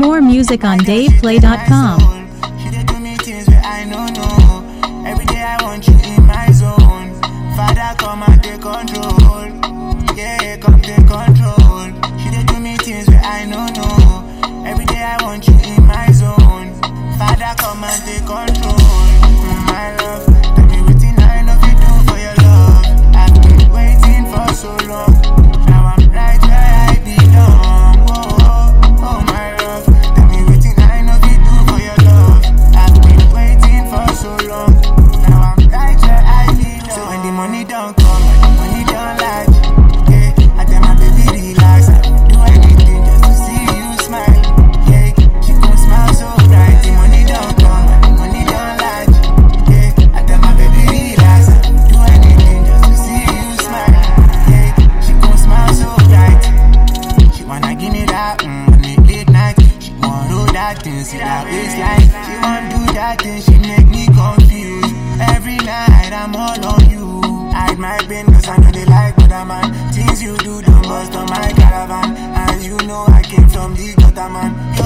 More music on DavePlay.com. She dey do me things where I no know. Every day I want you in my zone. Father, come and take control. Yeah, come take control. She dey do me things where I no know. Every day I want you in my zone. Father, come and take control. My love, tell me wetin I love you do for your love. I've been waiting for so long. Now I'm right where I belong. Oh, my love, tell me wetin I love you do for your love. I've been waiting for so long. Now I'm right where I belong. So when the money don't come and the money don't lie, yeah, I tell my baby relax. I will do anything just to see you smile. Yeah, she gon' smile so bright. The money don't come and the money don't lie. Yeah, I tell my baby relax. I will do anything just to see you smile. Yeah, she gon' smile so bright. She wanna give me that late night. She want do that thing, see that waistline. She want do that thing, she make me confused. Every night I'm all on you. Hide my pain cause I know they like other man. Things you do don't bust on my caravan. And you know I came from the gutter man. Yo,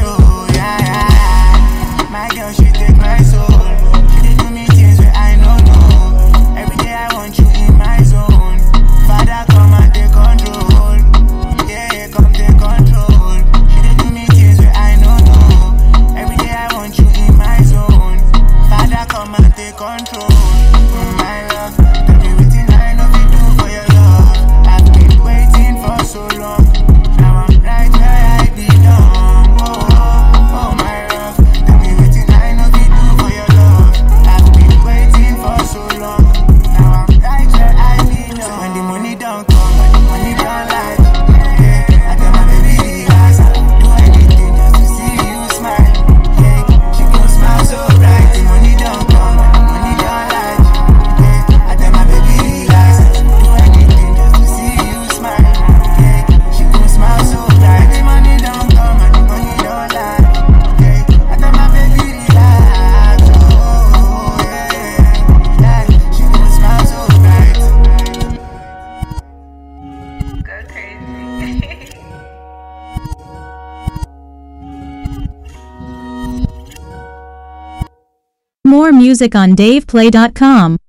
yeah. My girl, she take my soul. She dey do me things where I no know. Every day I want you in my zone. Father, come and take control. Yeah, come take control. She dey do me things where I no know. Every day I want you in my zone. Father, come and take control. My love, tell me wetin I love you do for your love. I've been waiting for so long. Now I'm right where I belong. Oh, my love, tell me wetin I love you do for your love. I've been waiting for so long. Now I'm right where I belong. So when the money don't come and the money don't lie, yeah, I tell my baby relax. I will do anything just to see you smile. Yeah, she gon' smile so bright. The money don't come and the money don't lie. Yeah, I tell my baby relax. I will do anything just to see you smile. Yeah, she gon' smile so bright. The money don't come and the money don't lie. Yeah, I tell my baby relax. Oh, yeah, she gon' smile so bright. Go crazy. More music on DavePlay.com.